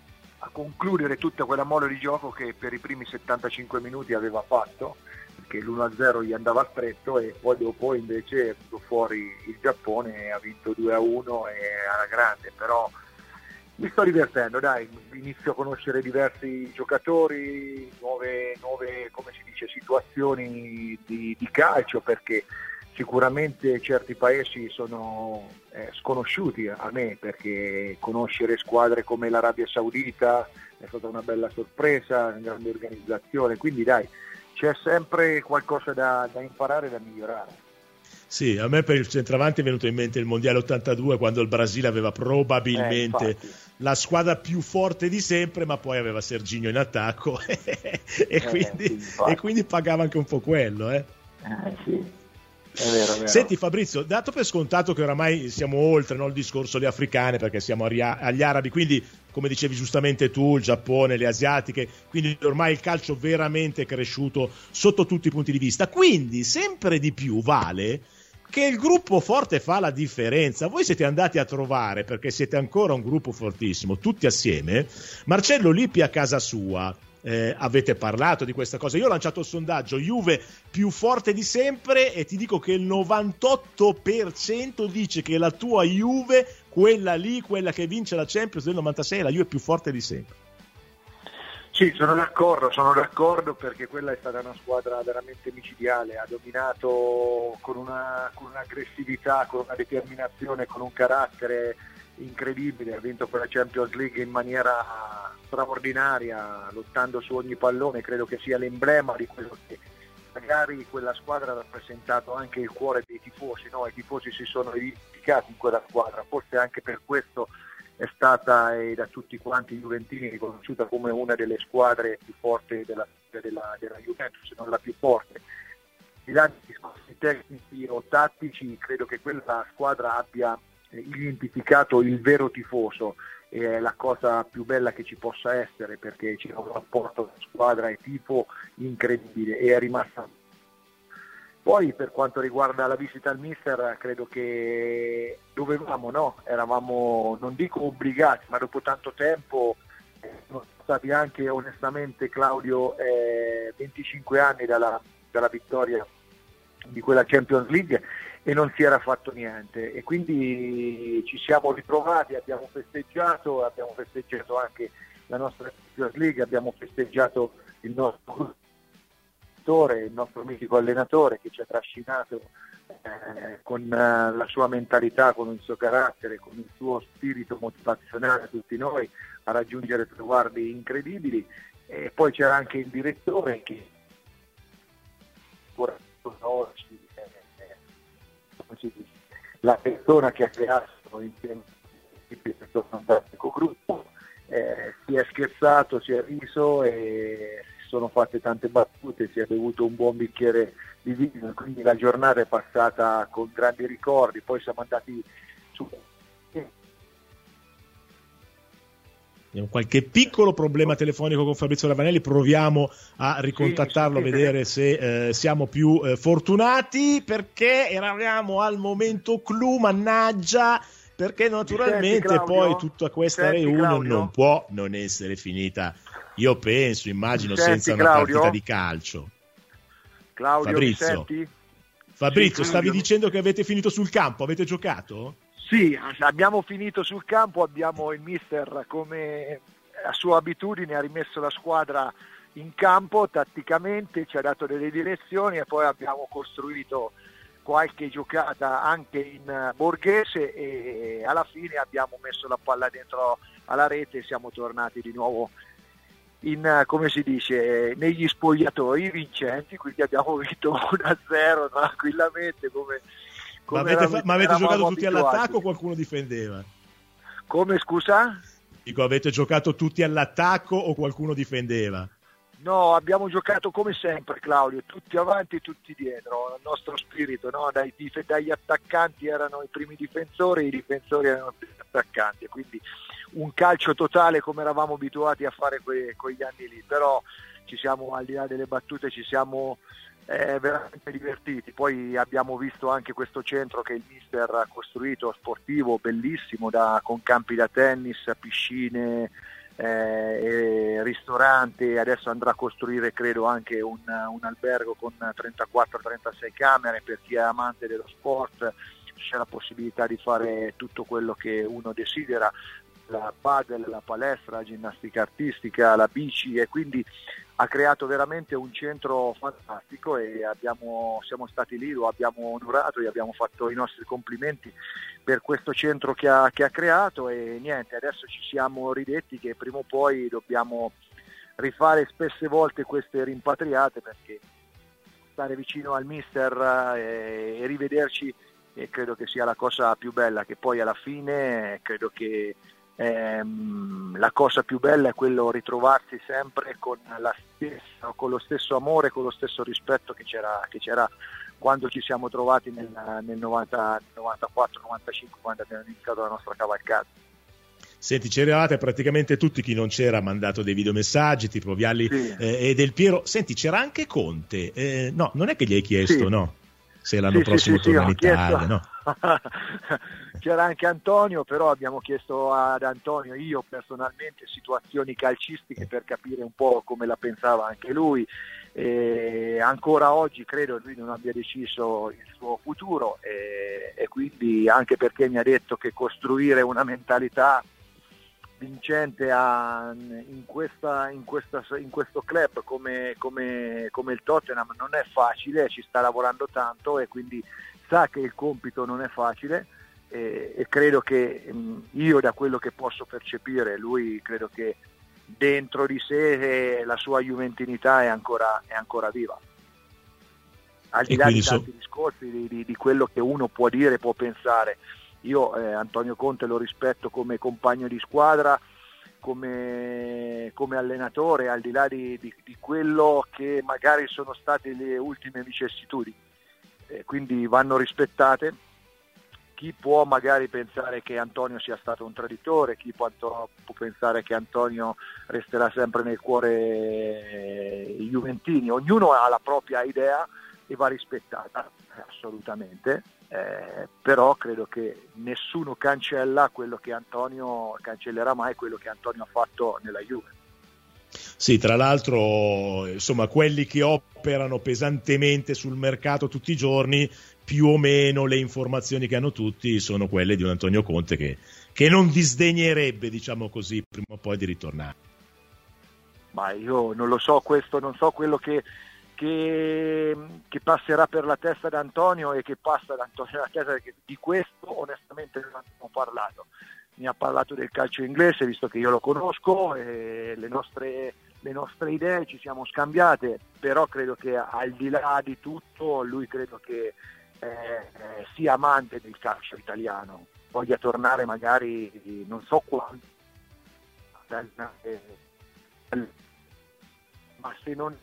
a concludere tutta quella mole di gioco che per i primi settantacinque minuti aveva fatto, perché l'uno a zero gli andava stretto, e poi dopo invece è venuto fuori il Giappone e ha vinto due a uno e alla grande. Però mi sto divertendo, dai, inizio a conoscere diversi giocatori, nuove, nuove come si dice, situazioni di, di calcio, perché sicuramente certi paesi sono eh, sconosciuti a me, perché conoscere squadre come l'Arabia Saudita è stata una bella sorpresa, una grande organizzazione, quindi dai, c'è sempre qualcosa da, da imparare e da migliorare. Sì, a me per il centravanti è venuto in mente il Mondiale ottantadue, quando il Brasile aveva probabilmente eh, la squadra più forte di sempre, ma poi aveva Serginho in attacco e, eh, quindi, sì, e quindi pagava anche un po' quello. Eh. Eh, sì. È vero, è vero. Senti Fabrizio, dato per scontato che oramai siamo oltre, no, il discorso le africane, perché siamo agli arabi, quindi come dicevi giustamente tu, il Giappone, le asiatiche, quindi ormai il calcio veramente è cresciuto sotto tutti i punti di vista, quindi sempre di più vale che il gruppo forte fa la differenza. Voi siete andati a trovare, perché siete ancora un gruppo fortissimo, tutti assieme, Marcello Lippi a casa sua. Eh, avete parlato di questa cosa. Io ho lanciato il sondaggio Juve più forte di sempre e ti dico che il novantotto per cento dice che la tua Juve, quella lì, quella che vince la Champions del novantasei, è la Juve più forte di sempre. Sì, sono d'accordo, sono d'accordo perché quella è stata una squadra veramente micidiale, ha dominato con una con un'aggressività, con una determinazione, con un carattere incredibile, ha vinto quella Champions League in maniera straordinaria, lottando su ogni pallone. Credo che sia l'emblema di quello che magari quella squadra ha rappresentato anche il cuore dei tifosi, no? I tifosi si sono identificati in quella squadra, forse anche per questo è stata e da tutti quanti i juventini riconosciuta come una delle squadre più forti della, della, della Juventus, se non la più forte. Di là di discorsi tecnici o tattici, credo che quella squadra abbia identificato il vero tifoso, e è la cosa più bella che ci possa essere, perché c'è un rapporto tra squadra e tifo incredibile e è rimasta. Poi per quanto riguarda la visita al mister, credo che dovevamo, no? Eravamo, non dico obbligati, ma dopo tanto tempo eh, sono stati anche onestamente, Claudio, eh, venticinque anni dalla, dalla vittoria di quella Champions League e non si era fatto niente, e quindi ci siamo ritrovati, abbiamo festeggiato, abbiamo festeggiato anche la nostra Champions League, abbiamo festeggiato il nostro il nostro mitico allenatore che ci ha trascinato eh, con eh, la sua mentalità, con il suo carattere, con il suo spirito motivazionale a tutti noi a raggiungere traguardi incredibili. E poi c'era anche il direttore che oggi la persona che ha creato insieme a questo fantastico gruppo, eh, si è scherzato, si è riso e si sono fatte tante battute, si è bevuto un buon bicchiere di vino, quindi la giornata è passata con grandi ricordi. Poi siamo andati su. Abbiamo qualche piccolo problema telefonico con Fabrizio Ravanelli, proviamo a ricontattarlo, sì, a vedere se eh, siamo più eh, fortunati, perché eravamo al momento clou, mannaggia, perché naturalmente senti, poi tutta questa senti, reunion Claudio? non può non essere finita, io penso, immagino, senti, senza una Claudio? partita di calcio. Claudio, Fabrizio, mi senti? Fabrizio, Sì, stavi Claudio. dicendo che avete finito sul campo, avete giocato? Sì, abbiamo finito sul campo, abbiamo il mister, come a sua abitudine, ha rimesso la squadra in campo tatticamente, ci ha dato delle direzioni e poi abbiamo costruito qualche giocata anche in borghese e alla fine abbiamo messo la palla dentro alla rete e siamo tornati di nuovo in, come si dice, negli spogliatoi vincenti, quindi abbiamo vinto uno a zero tranquillamente come Ma avete, eravamo, fa- ma avete giocato tutti abituati. all'attacco o qualcuno difendeva? Come, scusa? Dico, avete giocato tutti all'attacco o qualcuno difendeva? No, abbiamo giocato come sempre, Claudio, tutti avanti e tutti dietro, il nostro spirito, no? Dai, dif- dagli attaccanti erano i primi difensori, i difensori erano i primi attaccanti, quindi un calcio totale come eravamo abituati a fare que- quegli anni lì, però ci siamo, al di là delle battute, ci siamo eh, veramente divertiti. Poi abbiamo visto anche questo centro che il mister ha costruito, sportivo, bellissimo, da, con campi da tennis, piscine, eh, ristorante, adesso andrà a costruire credo anche un, un albergo con trentaquattro trentasei camere per chi è amante dello sport, c'è la possibilità di fare tutto quello che uno desidera, la padel, la palestra, la ginnastica artistica, la bici, e quindi ha creato veramente un centro fantastico e abbiamo, siamo stati lì, lo abbiamo onorato, gli abbiamo fatto i nostri complimenti per questo centro che ha, che ha creato, e niente, adesso ci siamo ridetti che prima o poi dobbiamo rifare spesse volte queste rimpatriate, perché stare vicino al mister e, e rivederci e credo che sia la cosa più bella, che poi alla fine credo che ehm, la cosa più bella è quello ritrovarsi sempre con la stessa, con lo stesso amore, con lo stesso rispetto che c'era, che c'era quando ci siamo trovati nel, nel novanta, novantaquattro novantacinque, quando abbiamo iniziato la nostra cavalcata. Senti, c'eravate praticamente tutti, chi non c'era ha mandato dei videomessaggi tipo Vialli sì. eh, e Del Piero. Senti, c'era anche Conte, eh, no, non è che gli hai chiesto, sì. no? Se l'anno sì, prossimo sì, sì, torna in sì, Italia, chiesto... no? C'era anche Antonio, però abbiamo chiesto ad Antonio, io personalmente, situazioni calcistiche per capire un po' come la pensava anche lui. E ancora oggi credo lui non abbia deciso il suo futuro, e, e quindi anche perché mi ha detto che costruire una mentalità vincente a, in, questa, in, questa, in questo club come, come, come il Tottenham non è facile, ci sta lavorando tanto e quindi sa che il compito non è facile, e, e credo che mh, io, da quello che posso percepire, lui credo che dentro di sé la sua juventinità è ancora, è ancora viva, al di là di tanti so... discorsi di, di, di quello che uno può dire, può pensare. Io eh, Antonio Conte lo rispetto come compagno di squadra, come, come allenatore, al di là di, di, di quello che magari sono state le ultime vicissitudini, eh, quindi vanno rispettate. Chi può magari pensare che Antonio sia stato un traditore, chi può, può pensare che Antonio resterà sempre nel cuore eh, i juventini, ognuno ha la propria idea e va rispettata, assolutamente. Eh, però credo che nessuno cancella quello che Antonio cancellerà mai quello che Antonio ha fatto nella Juve. Sì, tra l'altro, insomma, quelli che operano pesantemente sul mercato tutti i giorni, più o meno le informazioni che hanno tutti sono quelle di un Antonio Conte che, che non disdegnerebbe, diciamo così, prima o poi di ritornare. Ma io non lo so, questo non so quello che Che, che passerà per la testa di Antonio e che passa da Antonio la testa, perché di questo onestamente non abbiamo parlato. Mi ha parlato del calcio inglese, visto che io lo conosco, e le nostre, le nostre idee ci siamo scambiate, però credo che al di là di tutto lui credo che eh, sia amante del calcio italiano, voglia tornare magari non so quando, ma se non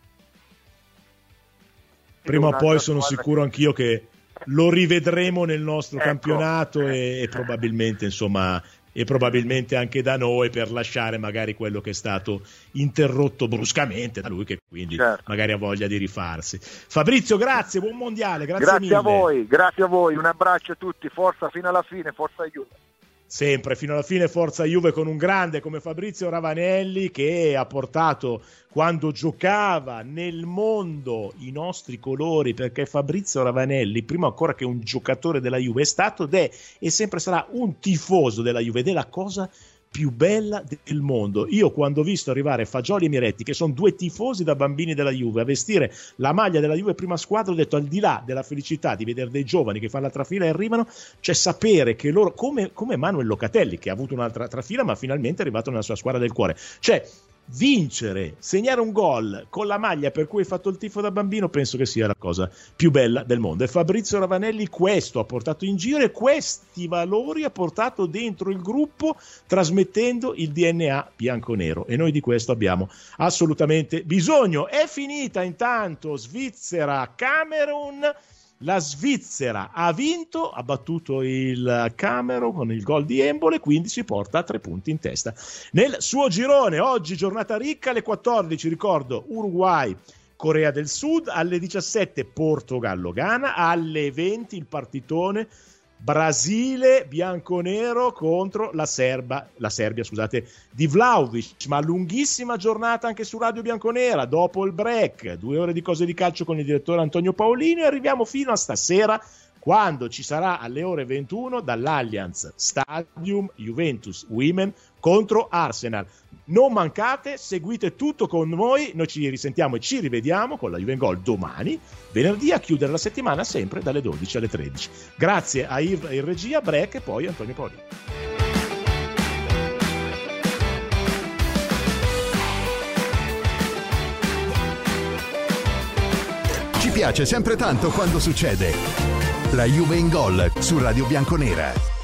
prima o poi sono sicuro anch'io che lo rivedremo nel nostro ecco, campionato e, e probabilmente insomma e probabilmente anche da noi, per lasciare magari quello che è stato interrotto bruscamente da lui, che quindi certo. magari ha voglia di rifarsi. Fabrizio, grazie, buon mondiale, grazie, grazie mille. Grazie a voi, grazie a voi, un abbraccio a tutti, forza fino alla fine, forza Juve. Sempre fino alla fine forza Juve, con un grande come Fabrizio Ravanelli, che ha portato, quando giocava nel mondo, i nostri colori, perché Fabrizio Ravanelli, prima ancora che un giocatore della Juve, è stato ed è e sempre sarà un tifoso della Juve, ed è la cosa più bella del mondo. Io quando ho visto arrivare Fagioli e Miretti, che sono due tifosi da bambini della Juve, a vestire la maglia della Juve prima squadra, ho detto, al di là della felicità di vedere dei giovani che fanno la trafila e arrivano, c'è sapere che loro, come, come Manuel Locatelli, che ha avuto un'altra trafila ma finalmente è arrivato nella sua squadra del cuore, cioè vincere, segnare un gol con la maglia per cui hai fatto il tifo da bambino, penso che sia la cosa più bella del mondo. E Fabrizio Ravanelli questo ha portato in giro, e questi valori ha portato dentro il gruppo, trasmettendo il D N A bianconero, e noi di questo abbiamo assolutamente bisogno. È finita intanto Svizzera Camerun. La Svizzera ha vinto, ha battuto il Camerun con il gol di Embole, quindi si porta a tre punti in testa nel suo girone. Oggi giornata ricca, alle quattordici ricordo Uruguay Corea del Sud, alle diciassette Portogallo Ghana, alle venti il partitone Brasile bianconero contro la Serba, la Serbia, scusate, di Vlahovic, ma lunghissima giornata anche su Radio Bianconera, dopo il break, due ore di cose di calcio con il direttore Antonio Paolini, e arriviamo fino a stasera, quando ci sarà alle ore ventuno dall'Allianz Stadium Juventus Women contro Arsenal. Non mancate, seguite tutto con noi, noi ci risentiamo e ci rivediamo con la Juve in Gol domani, venerdì, a chiudere la settimana sempre dalle dodici alle tredici. Grazie a Yves in regia, break, e poi Antonio Paolini. Ci piace sempre tanto quando succede. La Juve in Gol su Radio Bianconera.